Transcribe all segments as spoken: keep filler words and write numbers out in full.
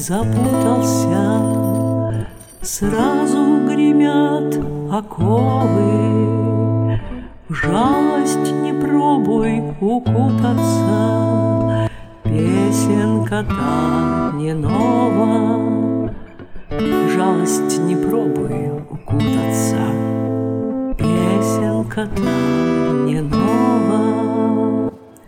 запутался, сразу гремят оковы. В жалость не пробуй укутаться, песенка-то не нова. В жалость не пробуй укутаться, песенка-то не нова.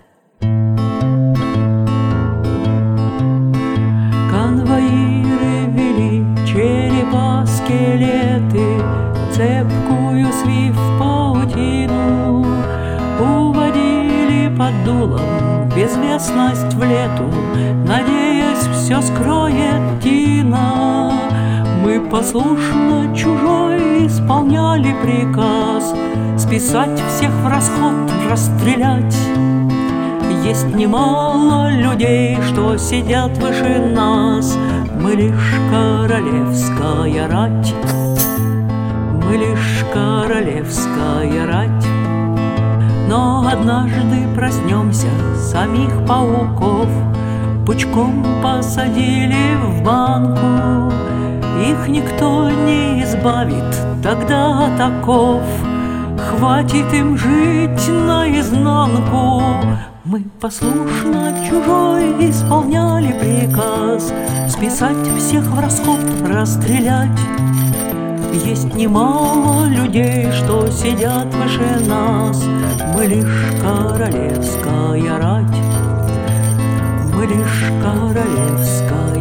Конвоиры вели черепа, скелеты, цепкую свив паутину, уводили под дулом безвестность в лету, надеясь, все скроет тина. Мы послушно чужой исполняли приказ списать всех в расход, расстрелять. Есть немало людей, что сидят выше нас, мы лишь королевская рать, мы лишь королевская рать. Но однажды проснемся, самих пауков пучком посадили в банку. Их никто не избавит тогда от оков, хватит им жить наизнанку. Мы послушно чужой исполняли приказ списать всех в расход, расстрелять. Есть немало людей, что сидят выше нас, мы лишь королевская рать, мы лишь королевская